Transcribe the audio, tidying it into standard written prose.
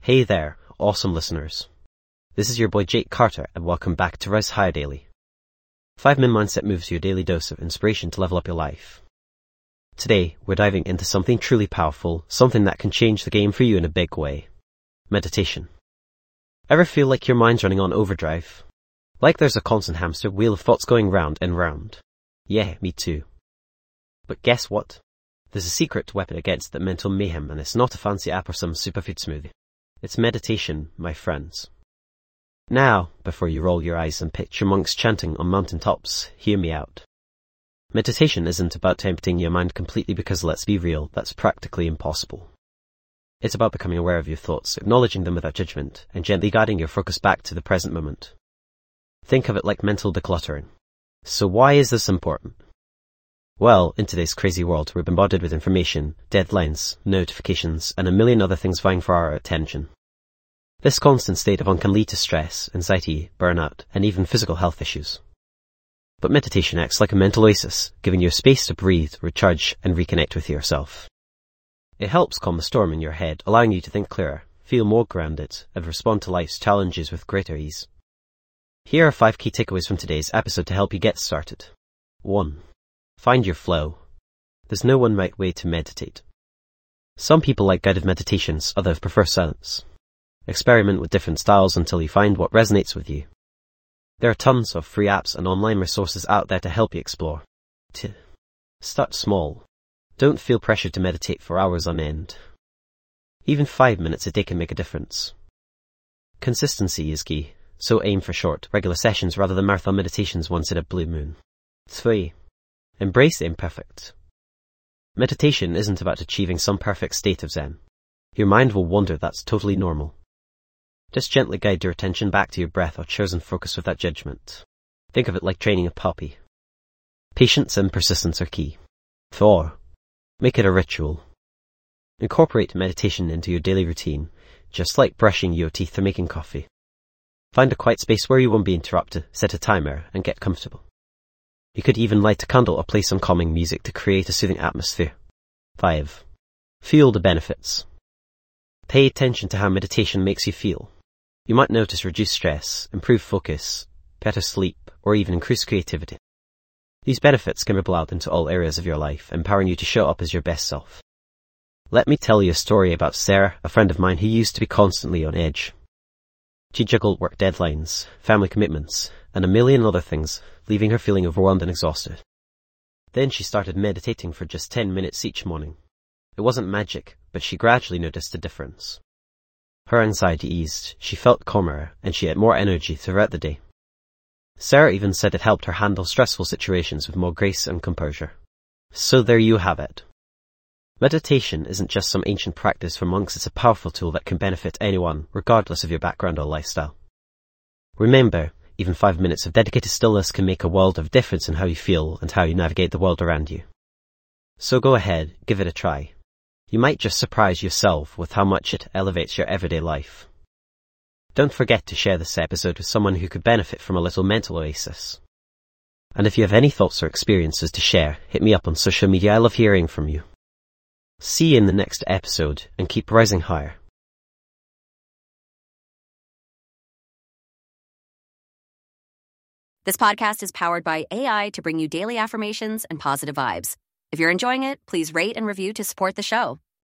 Hey there, awesome listeners. This is your boy Jake Carter, and welcome back to Rise Higher Daily. 5-Min Mindset moves your daily dose of inspiration to level up your life. Today, we're diving into something truly powerful, something that can change the game for you in a big way. Meditation. Ever feel like your mind's running on overdrive? Like there's a constant hamster wheel of thoughts going round and round? Yeah, me too. But guess what? There's a secret weapon against that mental mayhem, and it's not a fancy app or some superfood smoothie. It's meditation, my friends. Now, before you roll your eyes and picture monks chanting on mountaintops, hear me out. Meditation isn't about emptying your mind completely because, let's be real, that's practically impossible. It's about becoming aware of your thoughts, acknowledging them without judgment, and gently guiding your focus back to the present moment. Think of it like mental decluttering. So why is this important? Well, in today's crazy world, we're bombarded with information, deadlines, notifications, and a million other things vying for our attention. This constant state of on can lead to stress, anxiety, burnout, and even physical health issues. But meditation acts like a mental oasis, giving you space to breathe, recharge, and reconnect with yourself. It helps calm the storm in your head, allowing you to think clearer, feel more grounded, and respond to life's challenges with greater ease. Here are 5 key takeaways from today's episode to help you get started. 1. Find your flow. There's no one right way to meditate. Some people like guided meditations, others prefer silence. Experiment with different styles until you find what resonates with you. There are tons of free apps and online resources out there to help you explore. 2. Start small. Don't feel pressured to meditate for hours on end. Even 5 minutes a day can make a difference. Consistency is key, so aim for short, regular sessions rather than marathon meditations once in a blue moon. 3. Embrace the imperfect. Meditation isn't about achieving some perfect state of Zen. Your mind will wander, that's totally normal. Just gently guide your attention back to your breath or chosen focus without judgment. Think of it like training a puppy. Patience and persistence are key. 4. Make it a ritual. Incorporate meditation into your daily routine, just like brushing your teeth or making coffee. Find a quiet space where you won't be interrupted, set a timer, and get comfortable. You could even light a candle or play some calming music to create a soothing atmosphere. 5. Feel the benefits. Pay attention to how meditation makes you feel. You might notice reduced stress, improved focus, better sleep, or even increased creativity. These benefits can ripple out into all areas of your life, empowering you to show up as your best self. Let me tell you a story about Sarah, a friend of mine who used to be constantly on edge. She juggled work deadlines, family commitments, and a million other things, leaving her feeling overwhelmed and exhausted. Then she started meditating for just 10 minutes each morning. It wasn't magic, but she gradually noticed a difference. Her anxiety eased, she felt calmer, and she had more energy throughout the day. Sarah even said it helped her handle stressful situations with more grace and composure. So there you have it. Meditation isn't just some ancient practice for monks, it's a powerful tool that can benefit anyone, regardless of your background or lifestyle. Remember, even 5 minutes of dedicated stillness can make a world of difference in how you feel and how you navigate the world around you. So go ahead, give it a try. You might just surprise yourself with how much it elevates your everyday life. Don't forget to share this episode with someone who could benefit from a little mental oasis. And if you have any thoughts or experiences to share, hit me up on social media. I love hearing from you. See you in the next episode, and keep rising higher. This podcast is powered by AI to bring you daily affirmations and positive vibes. If you're enjoying it, please rate and review to support the show.